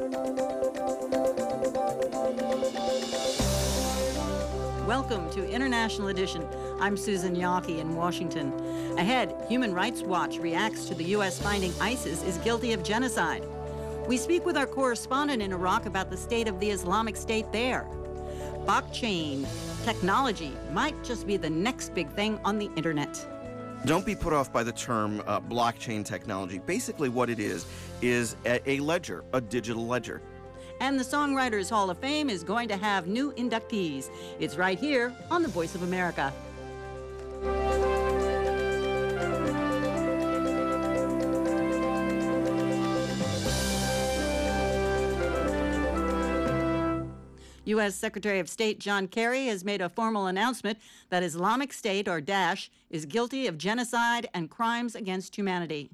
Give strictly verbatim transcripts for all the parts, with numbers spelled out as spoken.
Welcome to International Edition. I'm Susan Yawkey in Washington. Ahead, Human Rights Watch reacts to the U S finding ISIS is guilty of genocide. We speak with our correspondent in Iraq about the state of the Islamic State there. Blockchain technology might just be the next big thing on the internet. Don't be put off by the term uh, blockchain technology. Basically what it is, is a, a ledger, a digital ledger. And the Songwriters Hall of Fame is going to have new inductees. It's right here on The Voice of America. U S Secretary of State John Kerry has made a formal announcement that Islamic State, or Daesh, is guilty of genocide and crimes against humanity.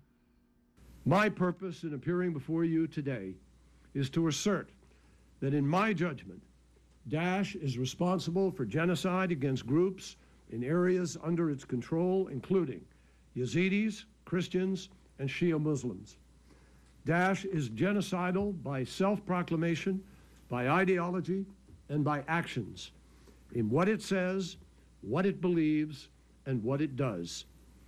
My purpose in appearing before you today is to assert that in my judgment, Daesh is responsible for genocide against groups in areas under its control, including Yazidis, Christians, and Shia Muslims. Daesh is genocidal by self-proclamation, by ideology, and by actions in what it says, what it believes, and what it does.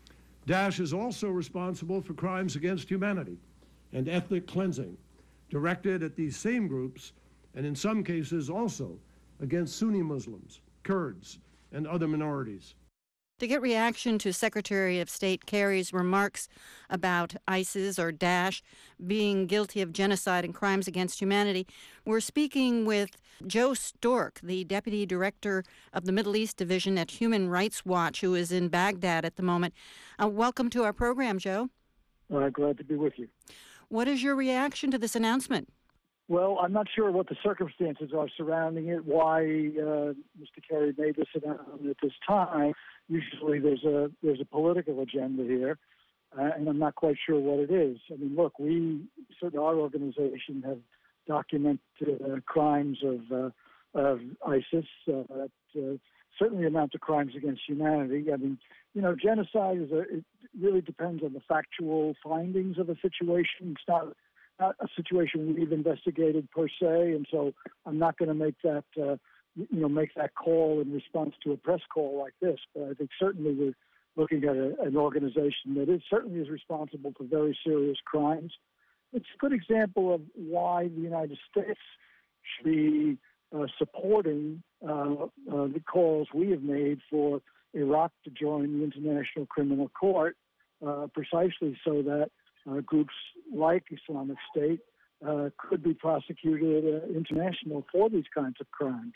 Daesh is also responsible for crimes against humanity and ethnic cleansing directed at these same groups, and in some cases also against Sunni Muslims, Kurds, and other minorities. To get reaction to Secretary of State Kerry's remarks about ISIS, or Daesh, being guilty of genocide and crimes against humanity, we're speaking with Joe Stork, the Deputy Director of the Middle East Division at Human Rights Watch, who is in Baghdad at the moment. Uh, welcome to our program, Joe. Uh, glad to be with you. What is your reaction to this announcement? Well, I'm not sure what the circumstances are surrounding it, why uh, Mister Kerry made this announcement at this time. Usually there's a there's a political agenda here, uh, and I'm not quite sure what it is. I mean, look, we, certainly our organization, have documented uh, crimes of, uh, of ISIS uh, that uh, certainly amount to crimes against humanity. I mean, you know, genocide is a, it really depends on the factual findings of a situation. It's not not a situation we've investigated per se, and so I'm not going to make that, uh, you know, make that call in response to a press call like this. But I think certainly we're looking at a, an organization that is certainly is responsible for very serious crimes. It's a good example of why the United States should be uh, supporting uh, uh, the calls we have made for Iraq to join the International Criminal Court, uh, precisely so that Uh, groups like Islamic State uh, could be prosecuted uh, international for these kinds of crimes.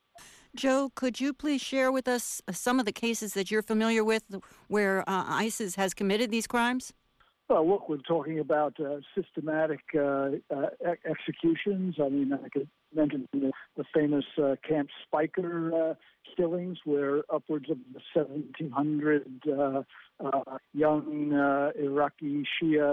Joe, could you please share with us some of the cases that you're familiar with where uh, ISIS has committed these crimes? Well, look, we're talking about uh, systematic uh, uh, ex- executions. I mean, I could mention the, the famous uh, Camp Speicher uh, killings, where upwards of seventeen hundred uh, uh, young uh, Iraqi Shia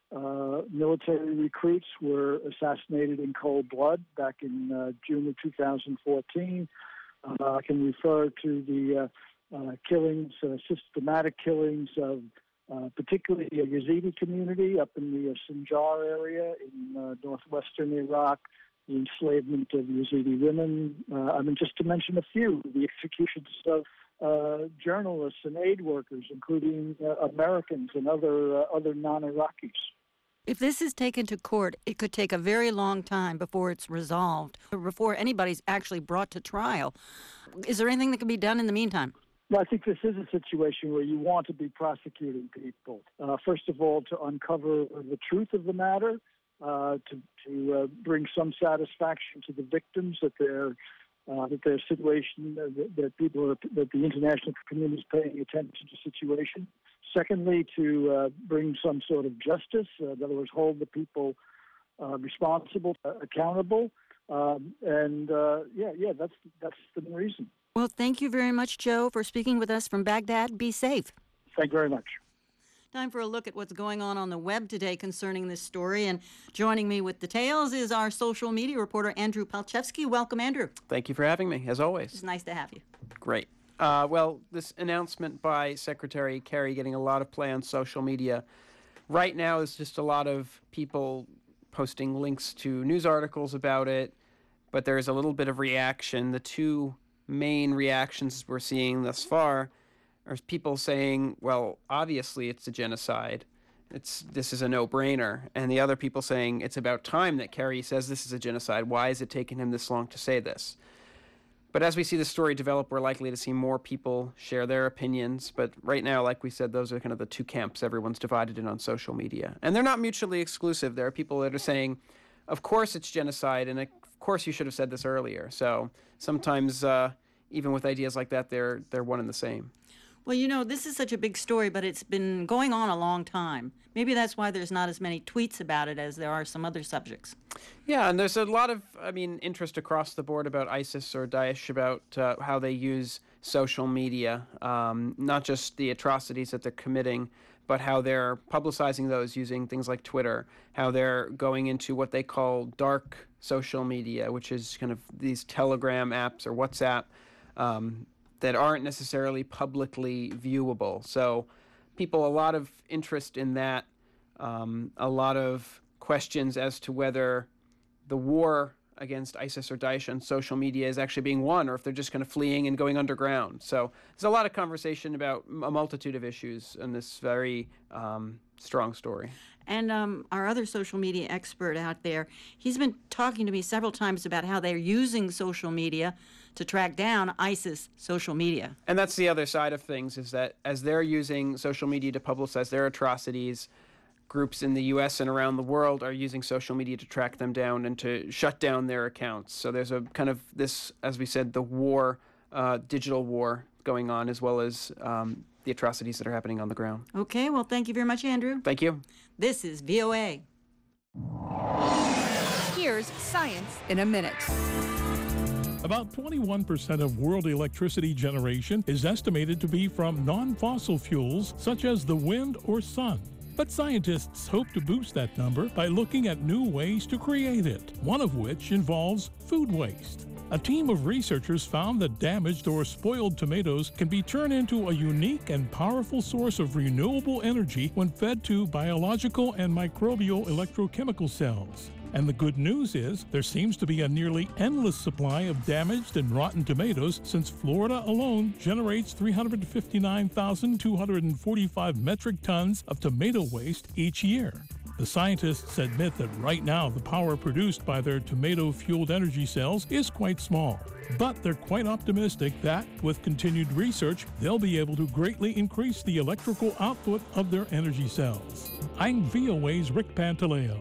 uh, military recruits were assassinated in cold blood back in uh, June of two thousand fourteen. Uh, I can refer to the uh, uh, killings, uh, systematic killings of Uh, particularly the Yazidi community up in the uh, Sinjar area in uh, northwestern Iraq, the enslavement of Yazidi women. Uh, I mean, just to mention a few, the executions of uh, journalists and aid workers, including uh, Americans and other uh, other non-Iraqis. If this is taken to court, it could take a very long time before it's resolved, or before anybody's actually brought to trial. Is there anything that can be done in the meantime? Well, I think this is a situation where you want to be prosecuting people. Uh, first of all, to uncover the truth of the matter, uh, to, to uh, bring some satisfaction to the victims that their uh, that their situation, uh, that, that people are, that the international community is paying attention to the situation. Secondly, to uh, bring some sort of justice. Uh, in other words, hold the people uh, responsible, uh, accountable, um, and uh, yeah, yeah, that's that's the reason. Well, thank you very much, Joe, for speaking with us from Baghdad. Be safe. Thank you very much. Time for a look at what's going on on the web today concerning this story. And joining me with details is our social media reporter, Andrew Palchevsky. Welcome, Andrew. Thank you for having me, as always. It's nice to have you. Great. Uh, well, this announcement by Secretary Kerry getting a lot of play on social media right now is just a lot of people posting links to news articles about it, but there's a little bit of reaction. The two main reactions we're seeing thus far are people saying, well, obviously it's a genocide. It's this is a no-brainer. And the other people saying it's about time that Kerry says this is a genocide. Why is it taking him this long to say this? But as we see the story develop, we're likely to see more people share their opinions. But right now, like we said, those are kind of the two camps everyone's divided in on social media. And they're not mutually exclusive. There are people that are saying, of course it's genocide, and of course you should have said this earlier. So sometimes, uh, even with ideas like that, they're they're one and the same. Well, you know, this is such a big story, but it's been going on a long time. Maybe that's why there's not as many tweets about it as there are some other subjects. Yeah, and there's a lot of, I mean, interest across the board about ISIS or Daesh, about uh, how they use social media, um, not just the atrocities that they're committing, but how they're publicizing those using things like Twitter, how they're going into what they call dark social media, which is kind of these Telegram apps or WhatsApp, um, that aren't necessarily publicly viewable. So people, a lot of interest in that, um, a lot of questions as to whether the war against ISIS or Daesh on social media is actually being won, or if they're just kind of fleeing and going underground. So there's a lot of conversation about a multitude of issues in this very um, strong story. And um, our other social media expert out there, he's been talking to me several times about how they're using social media to track down ISIS social media. And that's the other side of things, is that as they're using social media to publicize their atrocities, groups in the U S and around the world are using social media to track them down and to shut down their accounts. So there's a kind of this, as we said, the war, uh, digital war going on, as well as um, the atrocities that are happening on the ground. Okay, well, thank you very much, Andrew. Thank you. This is V O A. Here's Science in a Minute. About twenty-one percent of world electricity generation is estimated to be from non-fossil fuels such as the wind or sun. But scientists hope to boost that number by looking at new ways to create it, one of which involves food waste. A team of researchers found that damaged or spoiled tomatoes can be turned into a unique and powerful source of renewable energy when fed to biological and microbial electrochemical cells. And the good news is there seems to be a nearly endless supply of damaged and rotten tomatoes, since Florida alone generates three hundred fifty-nine thousand two hundred forty-five metric tons of tomato waste each year. The scientists admit that right now the power produced by their tomato-fueled energy cells is quite small. But they're quite optimistic that, with continued research, they'll be able to greatly increase the electrical output of their energy cells. I'm V O A's Rick Pantaleo.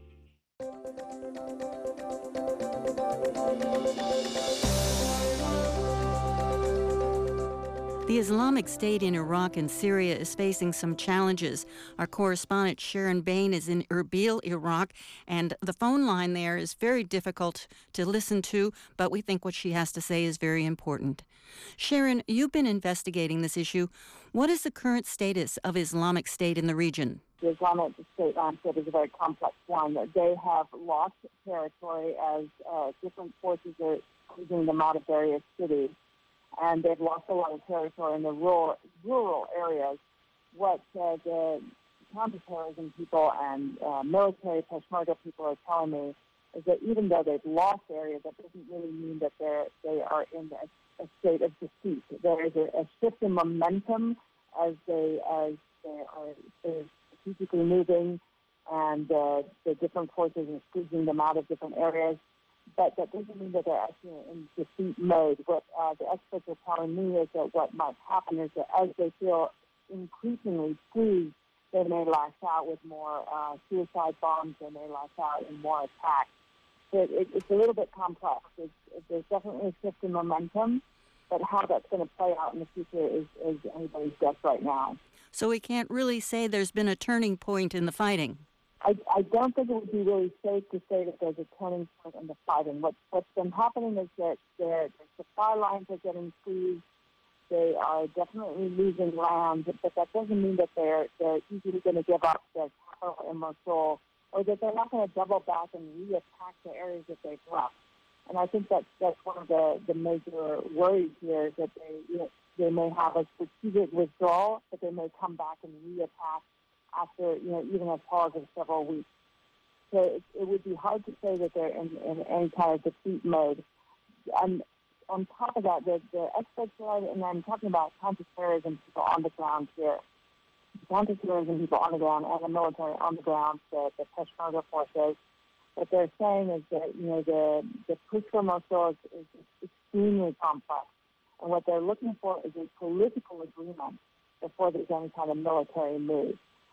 The Islamic State in Iraq and Syria is facing some challenges. Our correspondent Sharon Bain is in Erbil, Iraq, and the phone line there is very difficult to listen to, but we think what she has to say is very important. Sharon, you've been investigating this issue. What is the current status of Islamic State in the region? The Islamic State landscape is a very complex one. They have lost territory as uh, different forces are squeezing them out of various cities. And they've lost a lot of territory in the rural, rural areas. What uh, the counterterrorism people and uh, military Peshmerga people are telling me is that even though they've lost areas, that doesn't really mean that they're, they are in a, a state of defeat. There is a, a shift in momentum as they as they are they're strategically moving, and uh, the different forces are squeezing them out of different areas. But that doesn't mean that they're actually in defeat mode. What uh, the experts are telling me is that what might happen is that as they feel increasingly squeezed, they may lash out with more uh, suicide bombs. They may lash out in more attacks. So it, it, it's a little bit complex. It's, it, there's definitely a shift in momentum, but how that's going to play out in the future is, is anybody's guess right now. So we can't really say there's been a turning point in the fighting. I, I don't think it would be really safe to say that there's a turning point in the fighting. What, what's been happening is that their, their supply lines are getting squeezed. They are definitely losing land, but that doesn't mean that they're, they're easily going to give up their capital in Mosul, or that they're not going to double back and re-attack the areas that they've left. And I think that's, that's one of the, the major worries here, is that they, you know, they may have a strategic withdrawal, but they may come back and re-attack after, you know, even a pause of several weeks. So it, it would be hard to say that they're in, in any kind of defeat mode. And on top of that, the, the experts are, and I'm talking about counterterrorism people on the ground here, counterterrorism people on the ground and the military on the ground, the, the Peshmerga forces. What they're saying is that, you know, the, the push for Mosul is, is extremely complex. And what they're looking for is a political agreement before there's any kind of military move.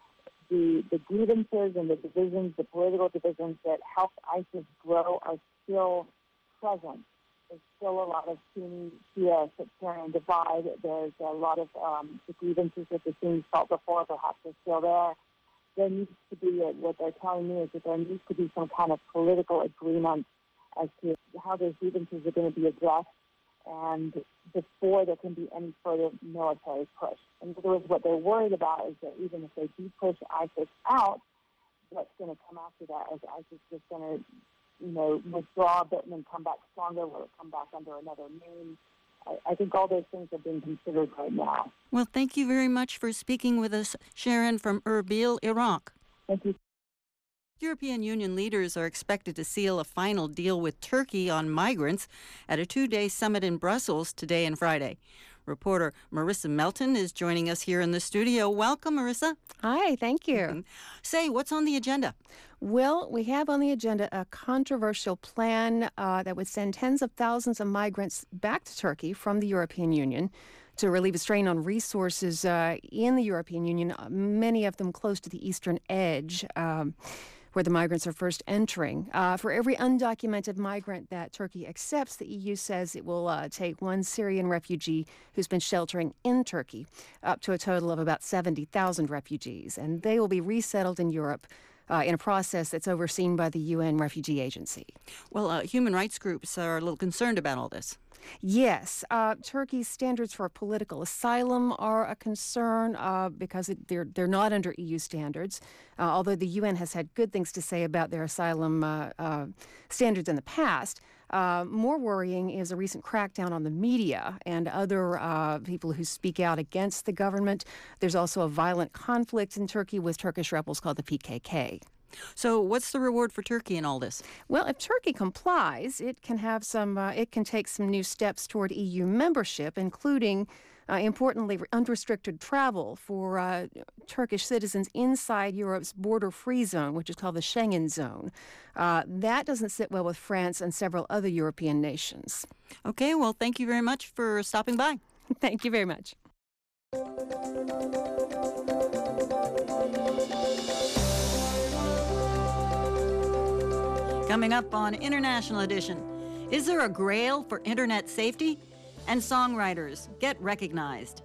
The, the grievances and the divisions, the political divisions that helped ISIS grow are still present. There's still a lot of Sunni Shia sectarian divide. There's a lot of um, the grievances that the Sunnis felt before, perhaps are still there. There needs to be, a, what they're telling me is that there needs to be some kind of political agreement as to how those grievances are going to be addressed, and before there can be any further military push. In other words, what they're worried about is that even if they do push ISIS out, what's going to come after that? Is ISIS just going to, you know, withdraw a bit and then come back stronger? Will it come back under another name? I, I think all those things are being considered right now. Well, thank you very much for speaking with us, Sharon from Erbil, Iraq. Thank you. European Union leaders are expected to seal a final deal with Turkey on migrants at a two-day summit in Brussels today and Friday. Reporter Marissa Melton is joining us here in the studio. Welcome, Marissa. Hi, thank you. Say, what's on the agenda? Well, we have on the agenda a controversial plan uh, that would send tens of thousands of migrants back to Turkey from the European Union to relieve a strain on resources uh, in the European Union, many of them close to the eastern edge. Um, where the migrants are first entering. Uh, for every undocumented migrant that Turkey accepts, the E U says it will uh, take one Syrian refugee who's been sheltering in Turkey, up to a total of about seventy thousand refugees. And they will be resettled in Europe uh, in a process that's overseen by the U N Refugee Agency. Well, uh, human rights groups are a little concerned about all this. Yes, uh, Turkey's standards for political asylum are a concern uh, because it, they're they're not under E U standards. Uh, although the U N has had good things to say about their asylum uh, uh, standards in the past, uh, more worrying is a recent crackdown on the media and other uh, people who speak out against the government. There's also a violent conflict in Turkey with Turkish rebels called the P K K. So what's the reward for Turkey in all this? Well, if Turkey complies, it can have some. Uh, it can take some new steps toward E U membership, including, uh, importantly, unrestricted travel for uh, Turkish citizens inside Europe's border-free zone, which is called the Schengen zone. Uh, that doesn't sit well with France and several other European nations. Okay, well, thank you very much for stopping by. Thank you very much. Coming up on International Edition, is there a grail for internet safety? And songwriters get recognized.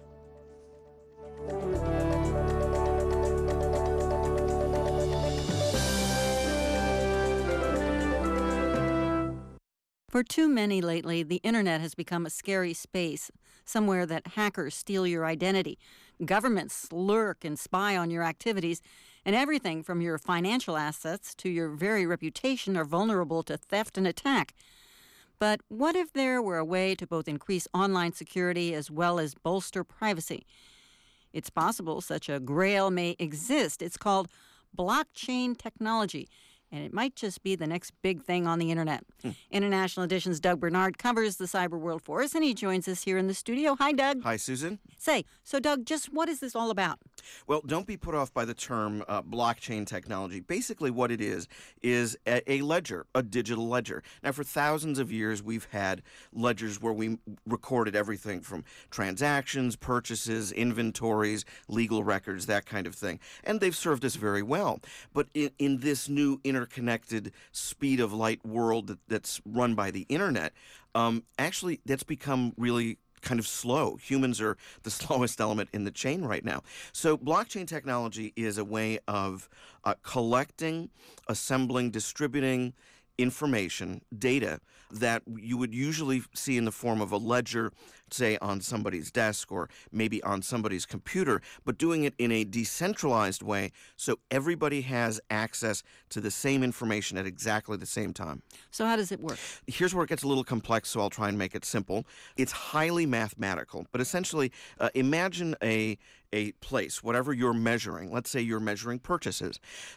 For too many lately, the internet has become a scary space, somewhere that hackers steal your identity, governments lurk and spy on your activities, and everything from your financial assets to your very reputation are vulnerable to theft and attack. But what if there were a way to both increase online security as well as bolster privacy? It's possible such a grail may exist. It's called blockchain technology, and it might just be the next big thing on the internet. Hmm. International Edition's Doug Bernard covers the cyber world for us, and he joins us here in the studio. Hi, Doug. Hi, Susan. Say, so Doug, just what is this all about? Well, don't be put off by the term uh, blockchain technology. Basically what it is, is a, a ledger, a digital ledger. Now, for thousands of years, we've had ledgers where we recorded everything from transactions, purchases, inventories, legal records, that kind of thing. And they've served us very well. But in, in this new interconnected speed of light world that, that's run by the internet, um, actually that's become really kind of slow. Humans are the slowest element in the chain right now. So blockchain technology is a way of uh, collecting, assembling, distributing information, data that you would usually see in the form of a ledger, say on somebody's desk or maybe on somebody's computer, but doing it in a decentralized way so everybody has access to the same information at exactly the same time. So how does it work? Here's where it gets a little complex, so I'll try and make it simple. It's highly mathematical, but essentially uh, imagine a a place, whatever you're measuring. Let's say you're measuring purchases.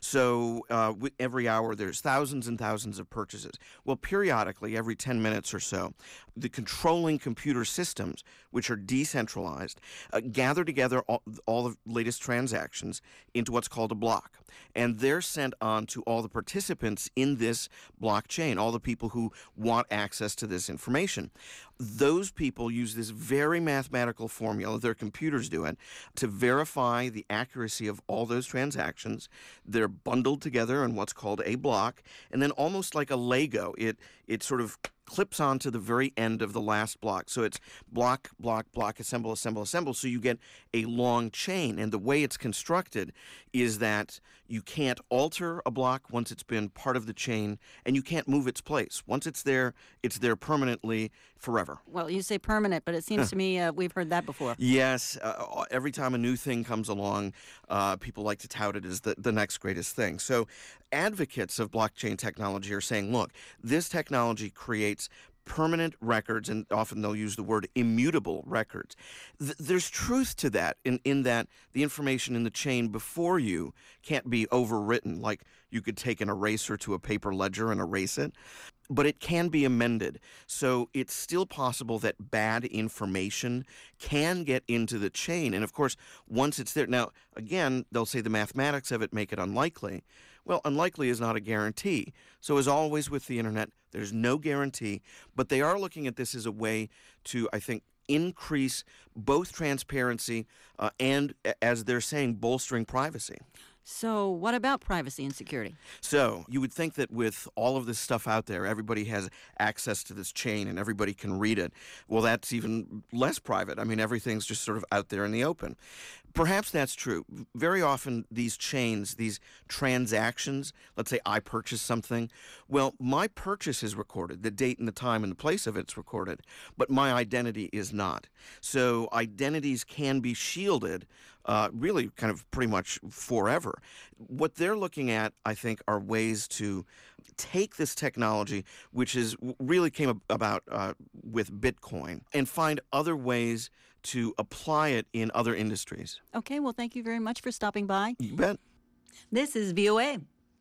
So uh, w- every hour there's thousands and thousands of purchases. Well, periodically, every ten minutes or so, the controlling computer systems, which are decentralized, uh, gather together all, all the latest transactions into what's called a block. And they're sent on to all the participants in this blockchain, all the people who want access to this information. Those people use this very mathematical formula, their computers do it, to verify the accuracy of all those transactions. They're bundled together in what's called a block, and then almost like a Lego, it it sort of clips on to the very end of the last block. So it's block, block, block, assemble, assemble, assemble. So you get a long chain. And the way it's constructed is that you can't alter a block once it's been part of the chain, and you can't move its place. Once it's there, it's there permanently forever. Well, you say permanent, but it seems to me uh, we've heard that before. Yes. Uh, every time a new thing comes along, uh, people like to tout it as the, the next greatest thing. So advocates of blockchain technology are saying, look, this technology creates permanent records, and often they'll use the word immutable records. Th- there's truth to that in, in that the information in the chain before you can't be overwritten, like you could take an eraser to a paper ledger and erase it, but it can be amended. So it's still possible that bad information can get into the chain. And of course, once it's there, now, again, they'll say the mathematics of it make it unlikely. Well, unlikely is not a guarantee. So as always with the internet, there's no guarantee, but they are looking at this as a way to, I think, increase both transparency uh, and, as they're saying, bolstering privacy. So what about privacy and security? So you would think that with all of this stuff out there, everybody has access to this chain and everybody can read it. Well, that's even less private. I mean, everything's just sort of out there in the open. Perhaps that's true. Very often these chains, these transactions, let's say I purchase something, well, my purchase is recorded. The date and the time and the place of it's recorded, but my identity is not. So identities can be shielded uh, really kind of pretty much forever. What they're looking at, I think, are ways to take this technology, which is really came about uh, with Bitcoin, and find other ways to apply it in other industries. Okay, well, thank you very much for stopping by. You bet. This is V O A.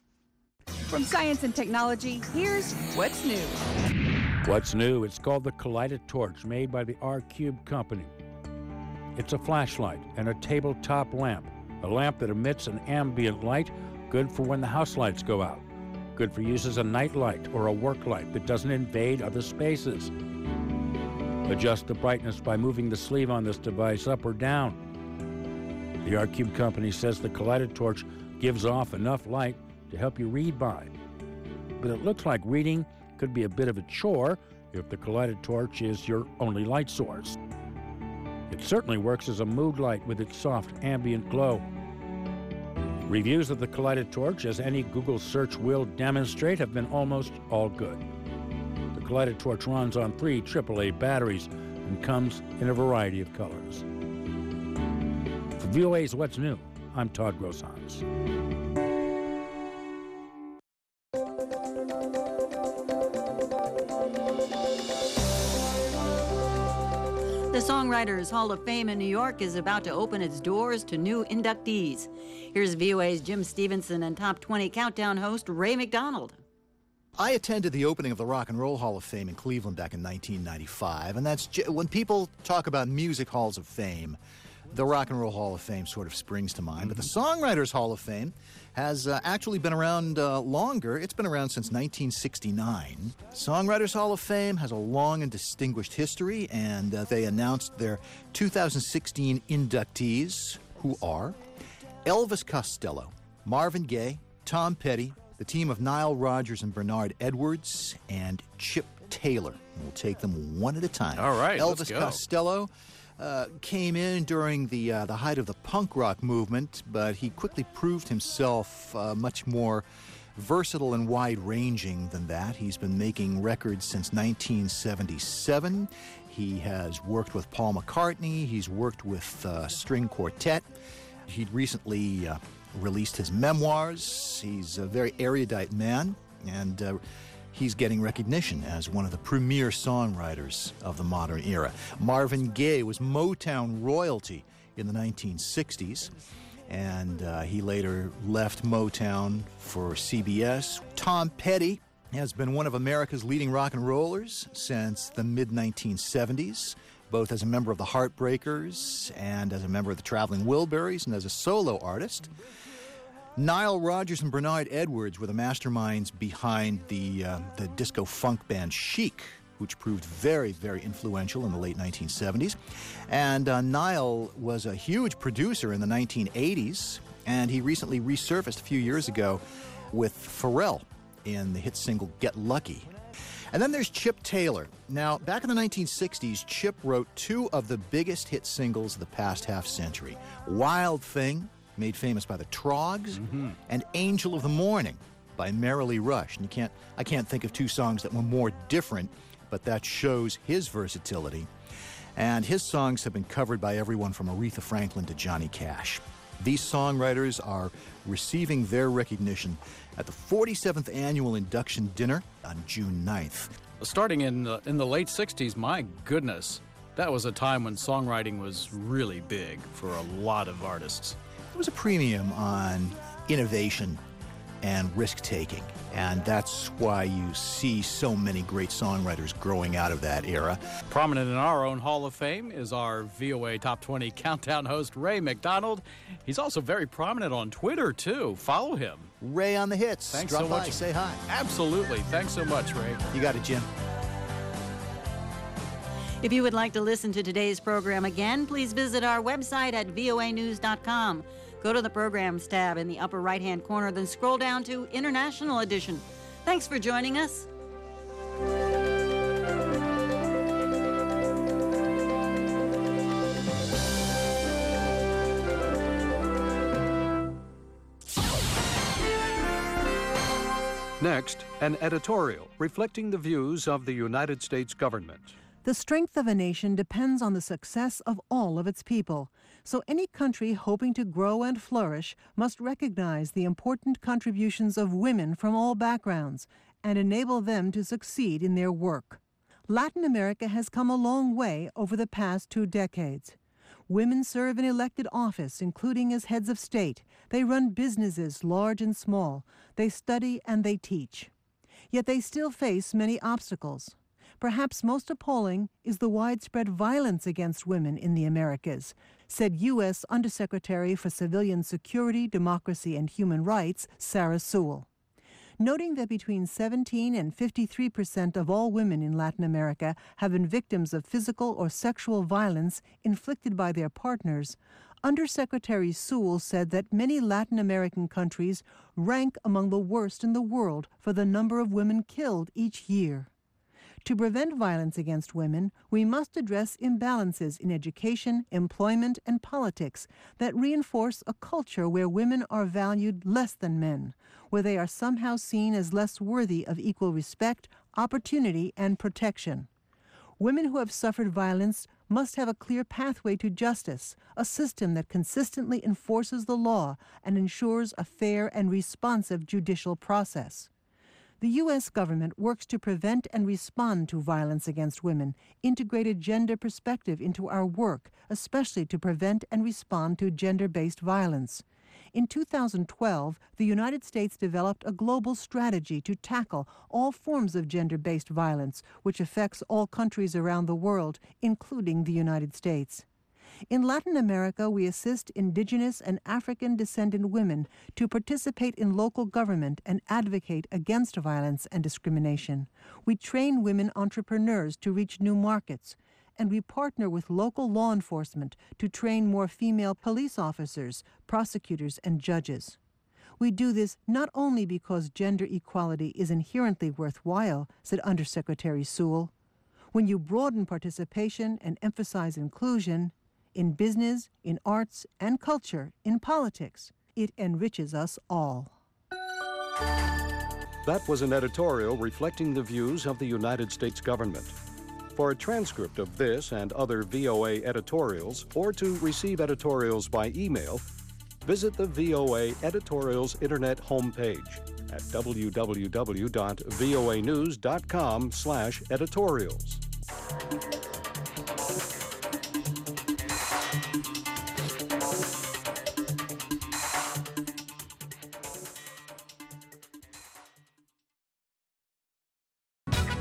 From Science and Technology, here's What's New. What's new? It's called the Kaleidatorch, made by the R-Cube company. It's a flashlight and a tabletop lamp, a lamp that emits an ambient light, good for when the house lights go out, good for use as a night light or a work light that doesn't invade other spaces. Adjust the brightness by moving the sleeve on this device up or down. The R-Cube company says the Kaleidatorch gives off enough light to help you read by. But it looks like reading could be a bit of a chore if the Kaleidatorch is your only light source. It certainly works as a mood light with its soft ambient glow. Reviews of the Kaleidatorch, as any Google search will demonstrate, have been almost all good. The Kaleidatorch runs on three triple A batteries and comes in a variety of colors. For V O A's What's New, I'm Todd Grosshans. The Songwriters Hall of Fame in New York is about to open its doors to new inductees. Here's V O A's Jim Stevenson and Top twenty Countdown host Ray McDonald. I attended the opening of the Rock and Roll Hall of Fame in Cleveland back in nineteen ninety-five, and that's when people talk about music halls of fame, the Rock and Roll Hall of Fame sort of springs to mind. But the Songwriters Hall of Fame has uh, actually been around uh, longer. It's been around since nineteen sixty-nine. Songwriters Hall of Fame has a long and distinguished history, and uh, they announced their two thousand sixteen inductees, who are Elvis Costello, Marvin Gaye, Tom Petty, the team of Nile Rodgers and Bernard Edwards, and Chip Taylor. We'll take them one at a time. All right, Elvis let's go. Costello uh, came in during the uh, the height of the punk rock movement, but he quickly proved himself uh, much more versatile and wide-ranging than that. He's been making records since nineteen seventy-seven. He has worked with Paul McCartney. He's worked with uh, String Quartet. He recently uh, released his memoirs. He's a very erudite man, and uh, he's getting recognition as one of the premier songwriters of the modern era. Marvin Gaye was Motown royalty in the nineteen sixties, and uh, he later left Motown for C B S. Tom Petty has been one of America's leading rock and rollers since the mid nineteen seventies, both as a member of the Heartbreakers and as a member of the Traveling Wilburys and as a solo artist. Nile Rodgers and Bernard Edwards were the masterminds behind the, uh, the disco funk band Chic, which proved very, very influential in the late nineteen seventies. And uh, Nile was a huge producer in the nineteen eighties, and he recently resurfaced a few years ago with Pharrell in the hit single Get Lucky. And then there's Chip Taylor. Now, back in the nineteen sixties, Chip wrote two of the biggest hit singles of the past half century. Wild Thing, made famous by the Troggs, mm-hmm. and Angel of the Morning by Merrily Rush. And you can't, I can't think of two songs that were more different, but that shows his versatility. And his songs have been covered by everyone from Aretha Franklin to Johnny Cash. These songwriters are receiving their recognition at the forty-seventh Annual Induction Dinner on June ninth. Starting in the, in the late sixties, my goodness, that was a time when songwriting was really big for a lot of artists. There was a premium on innovation and risk-taking, and that's why you see so many great songwriters growing out of that era. Prominent in our own Hall of Fame is our V O A Top twenty Countdown host, Ray McDonald. He's also very prominent on Twitter, too. Follow him. Ray on the hits. Thanks Drop so by, much. say hi. Absolutely. Thanks so much, Ray. You got it, Jim. If you would like to listen to today's program again, please visit our website at V O A news dot com. Go to the Programs tab in the upper right-hand corner, then scroll down to International Edition. Thanks for joining us. Next, an editorial reflecting the views of the United States government. The strength of a nation depends on the success of all of its people. So any country hoping to grow and flourish must recognize the important contributions of women from all backgrounds and enable them to succeed in their work. Latin America has come a long way over the past two decades. Women serve in elected office, including as heads of state. They run businesses, large and small. They study and they teach. Yet they still face many obstacles. Perhaps most appalling is the widespread violence against women in the Americas, said U S Undersecretary for Civilian Security, Democracy, and Human Rights, Sarah Sewell. Noting that between seventeen and fifty-three percent of all women in Latin America have been victims of physical or sexual violence inflicted by their partners, Undersecretary Sewell said that many Latin American countries rank among the worst in the world for the number of women killed each year. To prevent violence against women, we must address imbalances in education, employment, and politics that reinforce a culture where women are valued less than men, where they are somehow seen as less worthy of equal respect, opportunity, and protection. Women who have suffered violence must have a clear pathway to justice, a system that consistently enforces the law and ensures a fair and responsive judicial process. The U S government works to prevent and respond to violence against women, integrated gender perspective into our work, especially to prevent and respond to gender-based violence. In two thousand twelve, the United States developed a global strategy to tackle all forms of gender-based violence, which affects all countries around the world, including the United States. In Latin America, we assist indigenous and African-descendant women to participate in local government and advocate against violence and discrimination. We train women entrepreneurs to reach new markets, and we partner with local law enforcement to train more female police officers, prosecutors, and judges. We do this not only because gender equality is inherently worthwhile, said Undersecretary Sewell. When you broaden participation and emphasize inclusion, in business, in arts and culture, in politics, it enriches us all. That was an editorial reflecting the views of the United States government. For a transcript of this and other V O A editorials, or to receive editorials by email, visit the V O A Editorials Internet homepage at w w w dot v o a news dot com slash editorials.